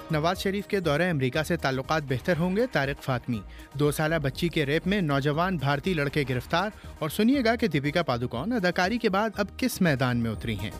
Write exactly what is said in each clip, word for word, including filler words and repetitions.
نواز شریف کے دورہ امریکہ سے تعلقات بہتر ہوں گے، طارق فاطمی۔ دو سالہ بچی کے ریپ میں نوجوان بھارتی لڑکے گرفتار، اور سنیے گا کہ دیپیکا پادوکون اداکاری کے بعد اب کس میدان میں اتری ہیں۔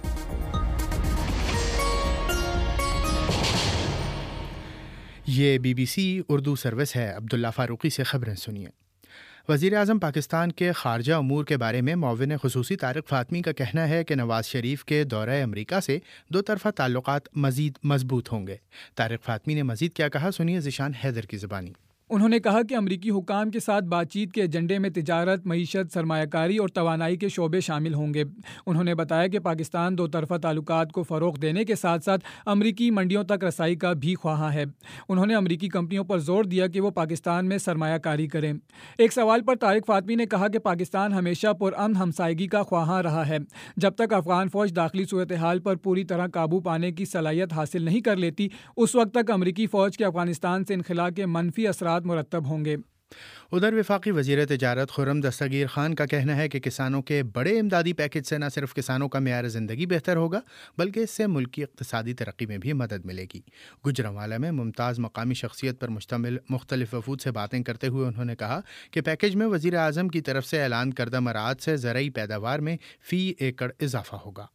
یہ B B C Urdu service ہے۔ عبداللہ فاروقی سے خبریں سنیے۔ وزیر اعظم پاکستان کے خارجہ امور کے بارے میں معاون خصوصی طارق فاطمی کا کہنا ہے کہ نواز شریف کے دورہ امریکہ سے دو طرفہ تعلقات مزید مضبوط ہوں گے۔ طارق فاطمی نے مزید کیا کہا، سنیے ذیشان حیدر کی زبانی۔ انہوں نے کہا کہ امریکی حکام کے ساتھ بات چیت کے ایجنڈے میں تجارت، معیشت، سرمایہ کاری اور توانائی کے شعبے شامل ہوں گے۔ انہوں نے بتایا کہ پاکستان دو طرفہ تعلقات کو فروغ دینے کے ساتھ ساتھ امریکی منڈیوں تک رسائی کا بھی خواہاں ہے۔ انہوں نے امریکی کمپنیوں پر زور دیا کہ وہ پاکستان میں سرمایہ کاری کریں۔ ایک سوال پر طارق فاطمی نے کہا کہ پاکستان ہمیشہ پرامن ہمسائیگی کا خواہاں رہا ہے۔ جب تک افغان فوج داخلی صورتحال پر پوری طرح قابو پانے کی صلاحیت حاصل نہیں کر لیتی، اس وقت تک امریکی فوج کے افغانستان سے انخلاء کے منفی اثرات مرتب ہوں گے۔ ادھر وفاقی وزیر تجارت خرم دستگیر خان کا کہنا ہے کہ کسانوں کے بڑے امدادی پیکج سے نہ صرف کسانوں کا معیار زندگی بہتر ہوگا بلکہ اس سے ملک کی اقتصادی ترقی میں بھی مدد ملے گی۔ گوجرانوالہ میں ممتاز مقامی شخصیت پر مشتمل مختلف وفود سے باتیں کرتے ہوئے انہوں نے کہا کہ پیکج میں وزیر اعظم کی طرف سے اعلان کردہ مراعات سے زرعی پیداوار میں فی ایکڑ اضافہ ہوگا۔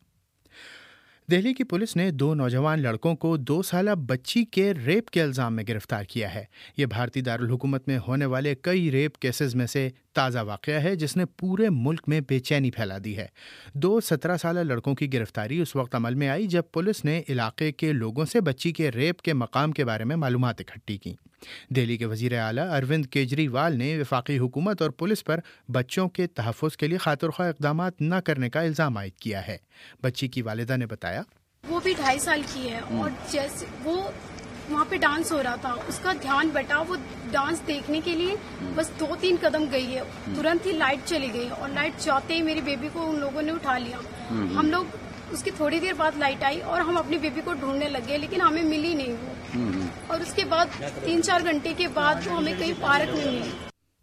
دہلی کی پولیس نے دو نوجوان لڑکوں کو دو سالہ بچی کے ریپ کے الزام میں گرفتار کیا ہے۔ یہ بھارتی دارالحکومت میں ہونے والے کئی ریپ کیسز میں سے تازہ واقعہ ہے جس نے پورے ملک میں بے چینی پھیلا دی ہے۔ دو سترہ سالہ لڑکوں کی گرفتاری اس وقت عمل میں آئی جب پولیس نے علاقے کے لوگوں سے بچی کے ریپ کے مقام کے بارے میں معلومات اکٹھی کیں۔ دہلی کے وزیر اعلیٰ اروند کیجریوال نے وفاقی حکومت اور پولیس پر بچوں کے تحفظ کے لیے خاطر خواہ اقدامات نہ کرنے کا الزام عائد کیا ہے۔ بچی کی والدہ نے بتایا، وہ بھی ڈھائی سال کی ہے اور جیسے وہ وہاں پہ ڈانس ہو رہا تھا، اس کا دھیان بٹا، وہ ڈانس دیکھنے کے لیے بس دو تین قدم گئی ہے، ترنت ہی لائٹ چلی گئی اور لائٹ جاتے ہی میری بیبی کو ان لوگوں نے اٹھا لیا۔ ہم لوگ اس کی تھوڑی دیر بعد لائٹ آئی اور ہم اپنی بیبی کو ڈھونڈنے لگے لیکن ہمیں ملی نہیں وہ، اور اس کے بعد تین چار گھنٹے کے بعد وہ ہمیں کہیں پارک میں ملی۔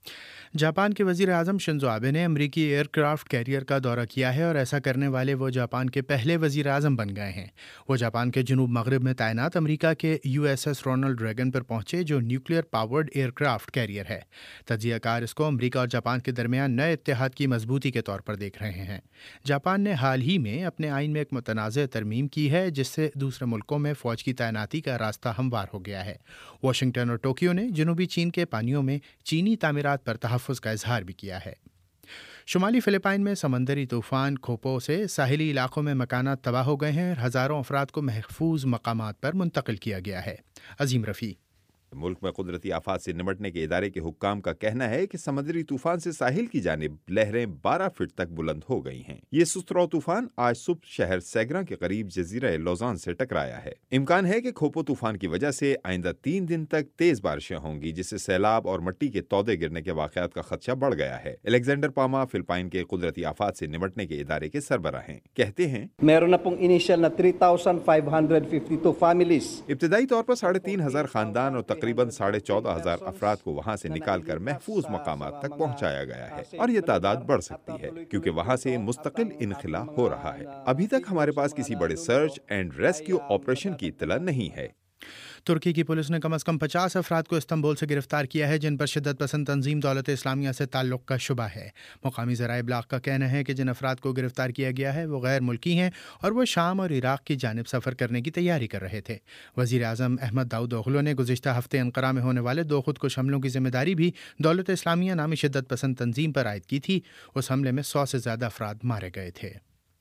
جاپان کے وزیر اعظم شنزو آبے نے امریکی ایئر کرافٹ کیریئر کا دورہ کیا ہے اور ایسا کرنے والے وہ جاپان کے پہلے وزیر اعظم بن گئے ہیں۔ وہ جاپان کے جنوب مغرب میں تعینات امریکہ کے U S S Ronald Reagan پر پہنچے جو nuclear powered aircraft carrier ہے۔ تجزیہ کار اس کو امریکہ اور جاپان کے درمیان نئے اتحاد کی مضبوطی کے طور پر دیکھ رہے ہیں۔ جاپان نے حال ہی میں اپنے آئین میں ایک متنازع ترمیم کی ہے جس سے دوسرے ملکوں میں فوج کی تعیناتی کا راستہ ہموار ہو گیا ہے۔ واشنگٹن اور ٹوکیو نے جنوبی چین کے پانیوں میں چینی تعمیرات پر تحفظ کا اظہار بھی کیا ہے۔ شمالی فلپائن میں سمندری طوفان کھوپو سے ساحلی علاقوں میں مکانات تباہ ہو گئے ہیں اور ہزاروں افراد کو محفوظ مقامات پر منتقل کیا گیا ہے۔ عظیم رفیع۔ ملک میں قدرتی آفات سے نمٹنے کے ادارے کے حکام کا کہنا ہے کہ سمندری طوفان سے ساحل کی جانب لہریں بارہ فٹ تک بلند ہو گئی ہیں۔ یہ سسترو طوفان آج صبح شہر سیگرا کے قریب جزیرہ لوزان سے ٹکرایا ہے۔ امکان ہے کہ کھوپو طوفان کی وجہ سے آئندہ تین دن تک تیز بارشیں ہوں گی جس سے سیلاب اور مٹی کے تودے گرنے کے واقعات کا خدشہ بڑھ گیا ہے۔ الیگزینڈر پاما فلپائن کے قدرتی آفات سے نمٹنے کے ادارے کے سربراہ ہیں، کہتے ہیں meron na pong initial na three thousand five hundred fifty-two families۔ ابتدائی طور پر ساڑھے تین ہزار خاندان اور تقریباً ساڑھے چودہ ہزار افراد کو وہاں سے نکال کر محفوظ مقامات تک پہنچایا گیا ہے اور یہ تعداد بڑھ سکتی ہے کیونکہ وہاں سے مستقل انخلا ہو رہا ہے۔ ابھی تک ہمارے پاس کسی بڑے سرچ اینڈ ریسکیو آپریشن کی اطلاع نہیں ہے۔ ترکی کی پولیس نے کم از کم پچاس افراد کو استنبول سے گرفتار کیا ہے جن پر شدت پسند تنظیم دولت اسلامیہ سے تعلق کا شبہ ہے۔ مقامی ذرائع ابلاغ کا کہنا ہے کہ جن افراد کو گرفتار کیا گیا ہے وہ غیر ملکی ہیں اور وہ شام اور عراق کی جانب سفر کرنے کی تیاری کر رہے تھے۔ وزیر اعظم احمد داؤد اوغلو نے گزشتہ ہفتے انقرہ میں ہونے والے دو خودکش حملوں کی ذمہ داری بھی دولت اسلامیہ نامی شدت پسند تنظیم پر عائد کی تھی۔ اس حملے میں سو سے زیادہ افراد مارے گئے تھے۔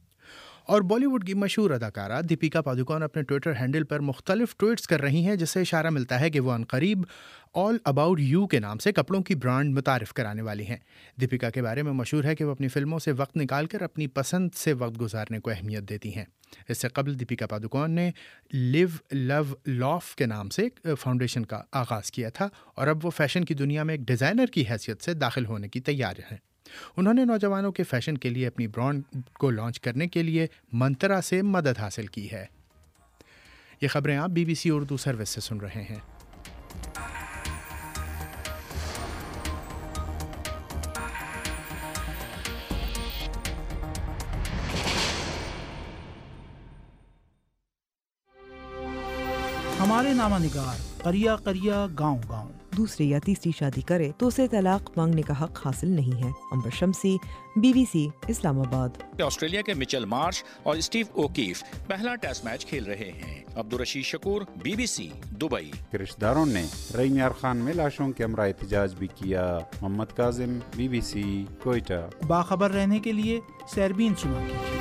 اور بالی ووڈ کی مشہور اداکارہ دیپیکا پادوکون اپنے ٹویٹر ہینڈل پر مختلف ٹویٹس کر رہی ہیں جس سے اشارہ ملتا ہے کہ وہ عنقریب آل اباؤٹ یو کے نام سے کپڑوں کی برانڈ متعارف کرانے والی ہیں۔ دیپیکا کے بارے میں مشہور ہے کہ وہ اپنی فلموں سے وقت نکال کر اپنی پسند سے وقت گزارنے کو اہمیت دیتی ہیں۔ اس سے قبل دیپیکا پادوکون نے لیو لو لاف کے نام سے فاؤنڈیشن کا آغاز کیا تھا اور اب وہ فیشن کی دنیا میں ایک ڈیزائنر کی حیثیت سے داخل ہونے کی تیار ہیں۔ انہوں نے نوجوانوں کے فیشن کے لیے اپنی برانڈ کو لانچ کرنے کے لیے منترا سے مدد حاصل کی ہے۔ یہ خبریں آپ B B C Urdu service سے سن رہے ہیں۔ हमारे नामा निगार करिया करिया गांव गांव। दूसरी या तीसरी शादी करे तो उसे तलाक मांगने का हक हासिल नहीं है। अंबर शमसी, बीबीसी इस्लामाबाद। ऑस्ट्रेलिया के मिचेल मार्श और स्टीव ओकीफ पहला टेस्ट मैच खेल रहे हैं। Abdul Rashid Shakoor, BBC Dubai. रिश्तेदारों ने रईम यार खान में लाशों के हमरा एहतजाज भी किया। मोहम्मद काजिम, बीबीसी कोयटा। बाखबर रहने के लिए सैरबीन सुना कीजिए।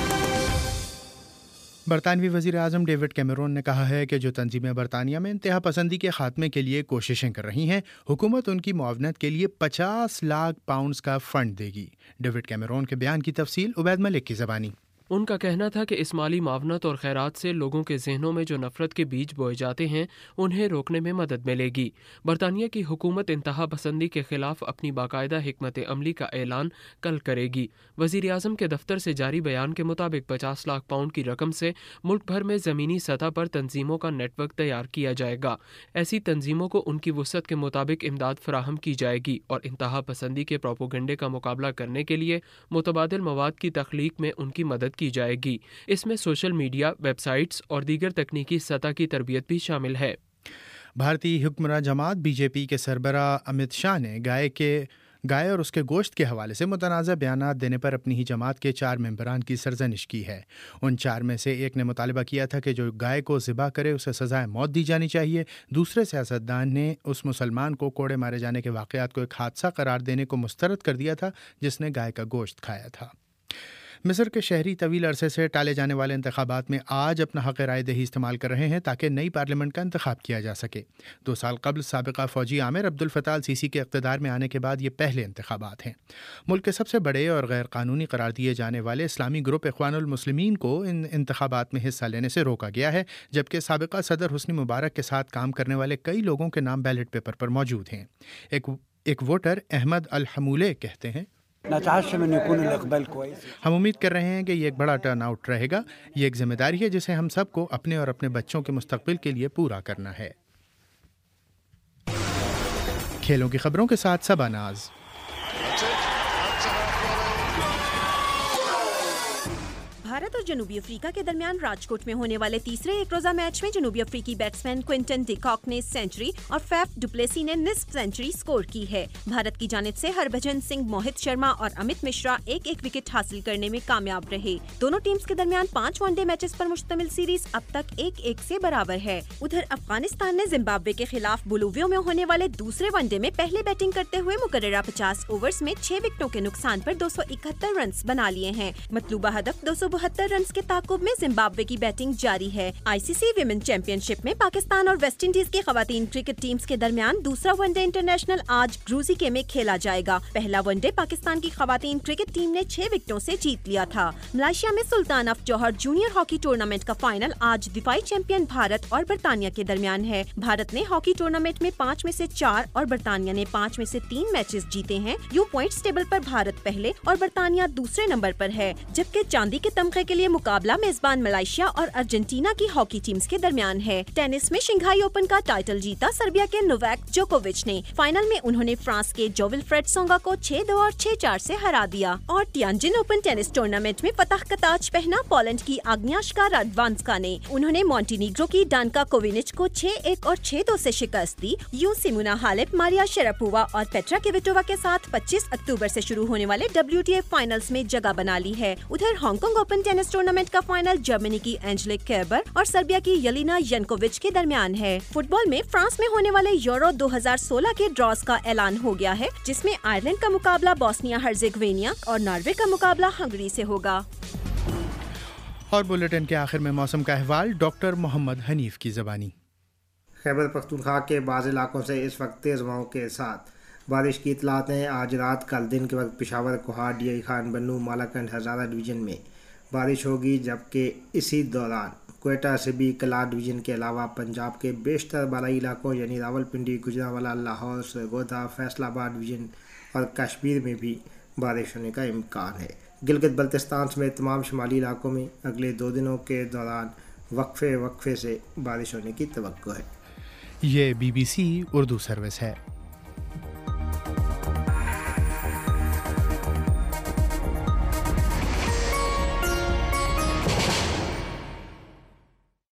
बरतानवी वज़ीर आज़म डेविड कैमरून ने कहा है कि जो तंजीमें बरतानिया में इंतहा पसंदी के खात्मे के लिए कोशिशें कर रही हैं, हुकूमत उनकी मुआवनत के लिए पचास लाख पाउंड्स का फ़ंड देगी। डेविड कैमरून के बयान की तफसील उबैद मलिक की ज़बानी। उनका कहना था कि इस माली मावनत और खैरात से लोगों के जहनों में जो नफरत के बीज बोए जाते हैं उन्हें रोकने में मदद मिलेगी। बरतानिया की हुकूमत इंतहा पसंदी के खिलाफ अपनी बाकायदा हिकमत अमली का ऐलान कल करेगी। वज़ीर आज़म के दफ्तर से जारी बयान के मुताबिक पचास लाख पाउंड की रकम से मुल्क भर में ज़मीनी सतह पर तंजीमों का नेटवर्क तैयार किया जाएगा। ऐसी तंजीमों को उनकी वुसअत के मुताबिक इमदाद फराहम की जाएगी और इंतहा पसंदी के प्रोपोगंडे का मुकाबला करने के लिए मुतबादिल मवाद की तख्लीक में उनकी मदद की जाएगी। इसमें सोशल मीडिया, वेबसाइट्स और दीगर तकनीकी सतह की तरबियत भी शामिल है। भारतीय हुक्मरान जमात बीजेपी के सरबरा अमित शाह ने गाय के गाय और उसके गोश्त के हवाले से मुतनाज़ा बयानात देने पर अपनी ही जमात के चार मेंबरान की सरजनिश की है। उन चार में से एक ने मुतालबा किया था कि जो गाय को ज़िबा करे उसे सज़ाए मौत दी जानी चाहिए। दूसरे सियासतदान ने उस मुसलमान को कोड़े मारे जाने के वाक़यात को एक हादसा करार देने को मुस्तरद कर दिया था जिसने गाय का गोश्त खाया था। मिस्र के शहरी तवील अरसे से टाले जाने वाले इंतखाबात में आज अपना हक़ राय दही इस्तेमाल कर रहे हैं ताकि नई पार्लियामेंट का इंतखाब किया जा सके। दो साल कबल साबिक़ा फ़ौजी आमिर अब्दुल फ़त्ताह अल सीसी के इक़्तिदार में आने के बाद ये पहले इंतखाबात हैं। मुल्क के सबसे बड़े और गैर कानूनी करार दिए जाने वाले इस्लामी ग्रुप इख़्वानुल मुस्लिमीन को इन इंतखाबात में हिस्सा लेने से रोका गया है, जबकि साबिक़ा सदर हुस्नी मुबारक के साथ काम करने वाले कई लोगों के नाम बैलेट पेपर पर मौजूद हैं। एक एक वोटर अहमद अल हमूले कहते हैं, हम उम्मीद कर रहे हैं कि ये एक बड़ा टर्न आउट रहेगा। ये एक जिम्मेदारी है जिसे हम सबको अपने और अपने बच्चों के मुस्तकबिल के लिए पूरा करना है। खेलों की खबरों के साथ सबनाज। भारत और जनूबी अफ्रीका के दरमियान राजकोट में होने वाले तीसरे एक रोजा मैच में जनूबी अफ्रीकी बैट्समैन क्विंटन डी कॉक ने सेंचुरी और फैफ डुप्लेसी ने निस्फ सेंचुरी स्कोर की है। भारत की जानिब से हरभजन सिंह, मोहित शर्मा और अमित मिश्रा एक एक विकेट हासिल करने में कामयाब रहे। दोनों टीम्स के दरमियान पाँच वनडे मैचेस पर मुश्तमिल सीरीज अब तक एक एक से बराबर है। उधर अफगानिस्तान ने जिम्बाब्वे के खिलाफ बुलूवियो में होने वाले दूसरे वनडे में पहले बैटिंग करते हुए मुकर्ररा पचास ओवर्स में छह विकेटों के नुकसान पर दो सौ इकहत्तर रन बना लिए हैं। मतलूबा हदफ दो सौ बहत्तर रन के ताकुब में जिम्बाब्वे की बैटिंग जारी है। आईसीसी विमेन चैंपियनशिप में पाकिस्तान और वेस्ट इंडीज की खवातीन क्रिकेट टीम्स के दरमियान दूसरा वनडे इंटरनेशनल आज ग्रूजिके में खेला जाएगा। पहला वनडे पाकिस्तान की खवातीन क्रिकेट टीम ने छह विकेटों से जीत लिया था। मलेशिया में Sultan of Johor junior hockey tournament का फाइनल आज दिफाई चैंपियन भारत और बरतानिया के दरमियान है। भारत ने हॉकी टूर्नामेंट में पाँच में से चार और बरतानिया ने पाँच में से तीन मैचेस जीते हैं। यूं पॉइंट्स टेबल पर भारत पहले और बरतानिया दूसरे नंबर पर है, जबकि चांदी के तमगे के लिए मुकाबला मेजबान मलेशिया और अर्जेंटीना की हॉकी टीम्स के दरमियान है। टेनिस में शंघाई ओपन का टाइटल जीता सर्बिया के नोवाक जोकोविच ने। फाइनल में उन्होंने फ्रांस के जो विल्फ्रेड सोंगा को छह दो और छह चार से हरा दिया। और टियानजिन ओपन टेनिस टूर्नामेंट में फतह का ताज पहना पोलैंड की आग्नियाश्का राडवांस्का ने। उन्होंने मॉन्टीनीग्रो की डानका कोविनिच को छह एक और छह दो से शिकस्त दी। यूं सिमोना हालेप, मारिया शेरापोवा और पेट्रा क्विटोवा के साथ पच्चीस अक्टूबर से शुरू होने वाले डब्ल्यूटीए फाइनल्स में जगह बना ली है। उधर हांगकांग ओपन टेनिस टूर्नामेंट का फाइनल जर्मनी की एंजेलिक केर्बर और सर्बिया की येलेना यानकोविच के दरमियान है। फुटबॉल में फ्रांस में होने वाले यूरो दो हज़ार सोलह के ड्रॉज का ऐलान हो गया है, जिसमें आयरलैंड का मुकाबला बोस्निया हर्जेगोविना और नॉर्वे का मुकाबला हंगरी से होगा। और बुलेटिन के आखिर में मौसम का अहवाल डॉक्टर मोहम्मद हनीफ की ज़बानी। खैबर पख्तूनख्वा के बाज़ इलाकों से इस वक्त तेज़ हवाओं के साथ बारिश की इतलात हैं। आज रात कल दिन के वक्त पेशावर, कोहाट, डी खान, बन्नू, मालाकंड, हज़ारा डिवीज़न में बारिश होगी, जबकि इसी दौरान कोयटा, सिबी, कला डिवीज़न के अलावा पंजाब के बेशतर बालाई इलाकों यानी रावलपिंडी, गुजरांवाला, लाहौर, सरगोदा, फैसलाबाद डिवीज़न और कश्मीर में भी बारिश होने का इम्कान है। गिलगित बल्तिस्तान समेत तमाम शुमाली इलाकों में अगले दो दिनों के दौरान वक्फे वक्फे से बारिश होने की तवक्को है। ये बीबीसी उर्दू सर्विस है।